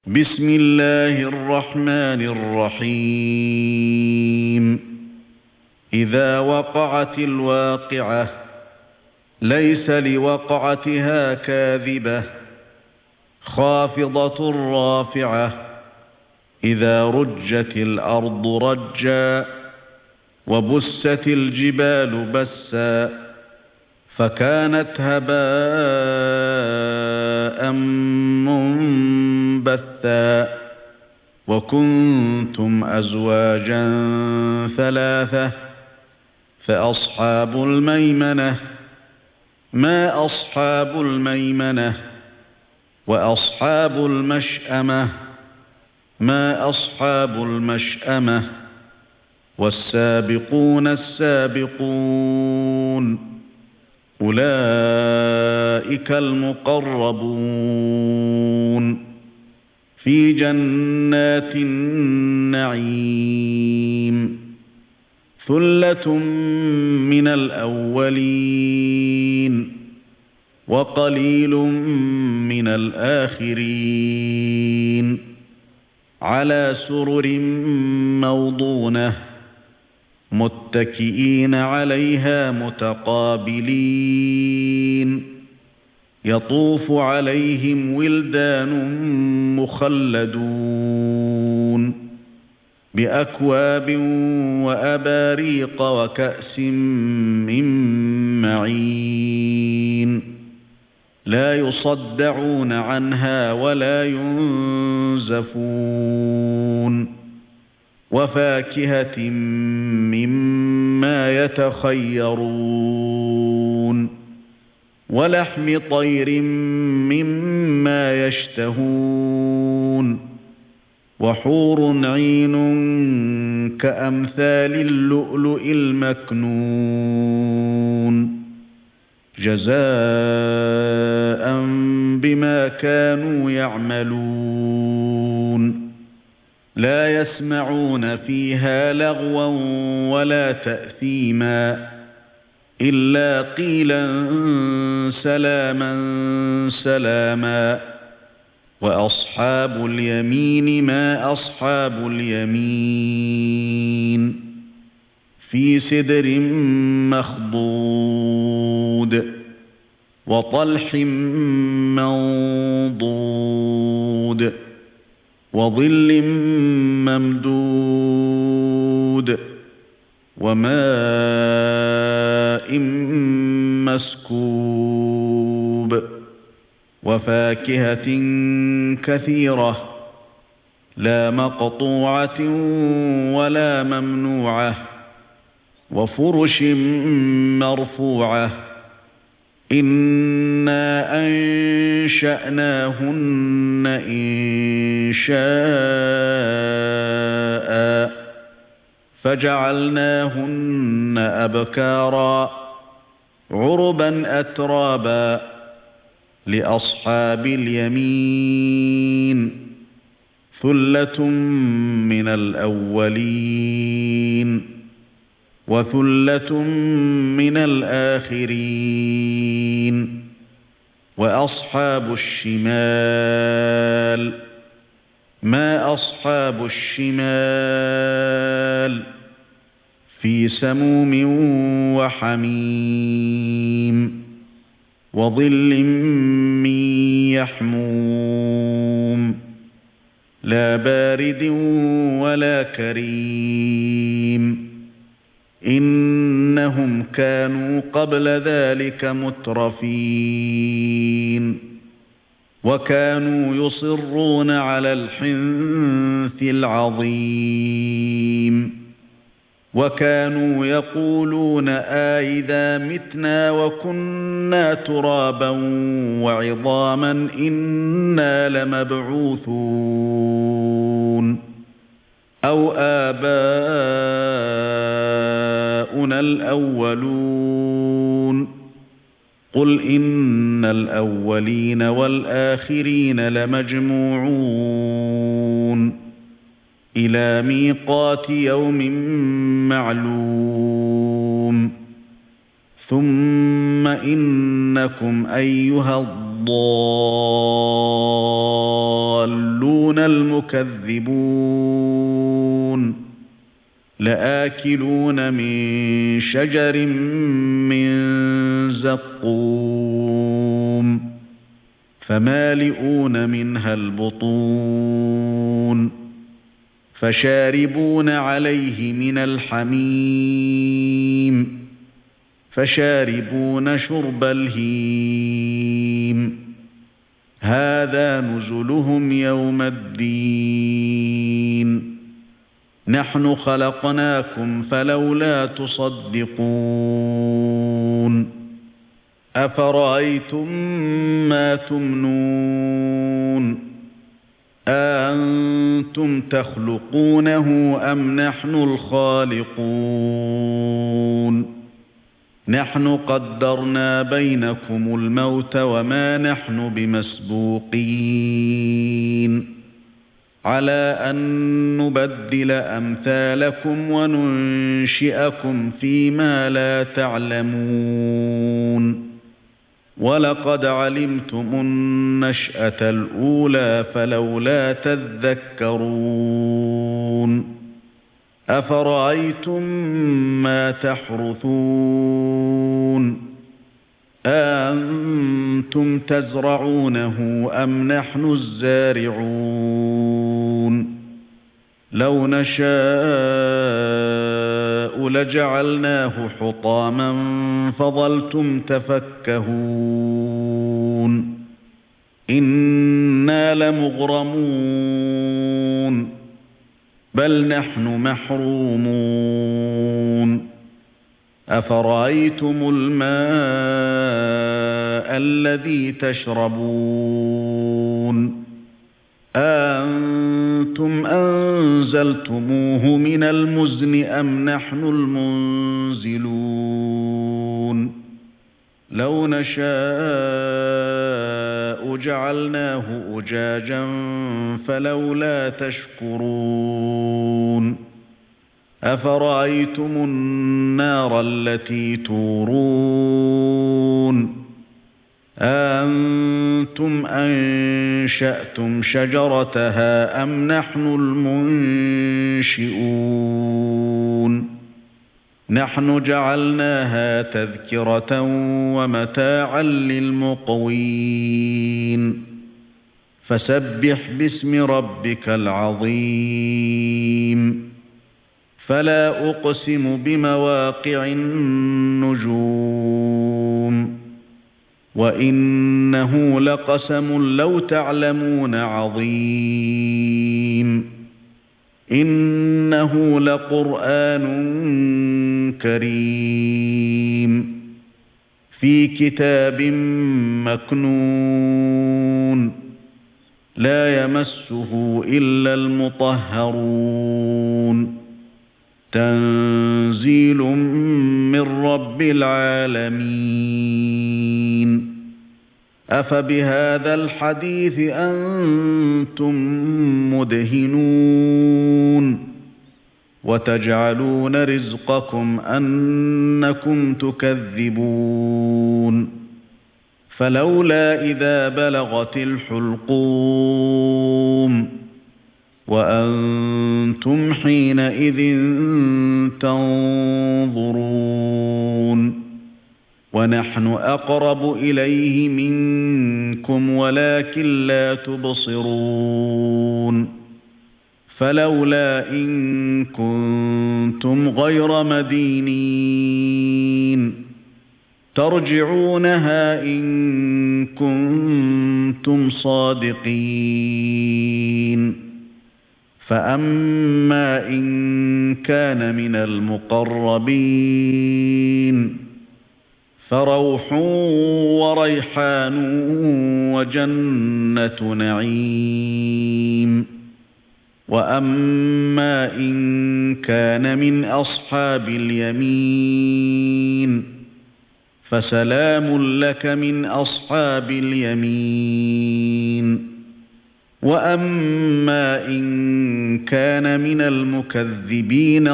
بسم الله الرحمن الرحيم إذا وقعت الواقعة ليس لوقعتها كاذبة خافضة رافعة إذا رجت الأرض رجا وبست الجبال بسا فكانت هباء منبثا وكنتم أزواجا ثلاثة فأصحاب الميمنة ما أصحاب الميمنة وأصحاب المشأمة ما أصحاب المشأمة والسابقون السابقون أولئك المقربون في جنات النعيم ثلة من الأولين وقليل من الآخرين على سرر موضونة متكئين عليها متقابلين يطوف عليهم ولدان مخلدون بأكواب وأباريق وكأس من معين لا يصدعون عنها ولا ينزفون وفاكهة مما يتخيرون ولحم طير مما يشتهون وحور عين كأمثال اللؤلؤ المكنون جزاء بما كانوا يعملون لا يسمعون فيها لغوا ولا تأثيما إلا قيلا سلاما سلاما وأصحاب اليمين ما أصحاب اليمين في سدر مخضود وطلح منضود وظل ممدود وماء مسكوب وفاكهة كثيرة لا مقطوعة ولا ممنوعة وفرش مرفوعة إنا أنشأناهن إنشاء فجعلناهن أبكارا عربا أترابا لأصحاب اليمين ثلة من الأولين وثلة من الآخرين وأصحاب الشمال ما أصحاب الشمال في سموم وحميم وظل من يحموم لا بارد ولا كريم إنهم كانوا قبل ذلك مترفين وكانوا يصرون على الحنث العظيم وكانوا يقولون أإذا متنا وكنا ترابا وعظاما إنا لمبعوثون أو آباؤنا الأولون قل إن الأولين والآخرين لمجموعون إلى ميقات يوم معلوم ثم إنكم أيها الضالون المكذبون لآكلون من شجر من زقوم فمالئون منها البطون فشاربون عليه من الحميم فشاربون شرب الهيم هذا نزلهم يوم الدين نحن خلقناكم فلولا تصدقون أفرأيتم ما تمنون أأنتم تخلقونه أم نحن الخالقون نحن قدرنا بينكم الموت وما نحن بمسبوقين على أن نبدل أمثالكم وننشئكم فيما لا تعلمون ولقد علمتم النشأة الأولى فلولا تذكرون أفرأيتم ما تحرثون أأنتم تزرعونه أم نحن الزارعون لو نشاء لجعلناه حطاما فظلتم تفكهون إنا لمغرمون بل نحن محرومون أفرأيتم الماء الذي تشربون أأنتم أنزلتموه من المزن أم نحن المنزلون لو نشاء جعلناه أجاجا فلولا تشكرون أفرأيتم النار التي تورون أأنتم أنشأتم شجرتها أم نحن المنشئون نحن جعلناها تذكرة ومتاعا للمقوين فسبح باسم ربك العظيم فلا أقسم بمواقع النجوم وإنه لقسم لو تعلمون عظيم إنه لقرآن كريم في كتاب مكنون لا يمسه إلا المطهرون تنزيل من رب العالمين أفبهذا الحديث أنتم مدهنون وتجعلون رزقكم أنكم تكذبون فلولا إذا بلغت الحلقوم وأنتم حينئذ تنظرون ونحن أقرب إليه منكم ولكن لا تبصرون فلولا إن كنتم غير مدينين ترجعونها إن كنتم صادقين فأما إن كان من المقربين فروح وريحان وجنة نعيم وأما إن كان من أصحاب اليمين فسلام لك من أصحاب اليمين وأما إن كان من المكذبين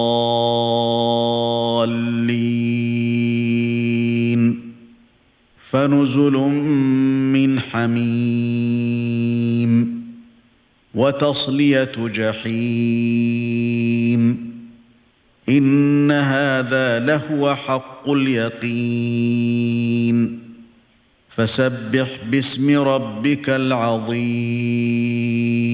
الضالين فنزل من حميم وتصلية جحيم إن هذا لهو حق اليقين فسبح باسم ربك العظيم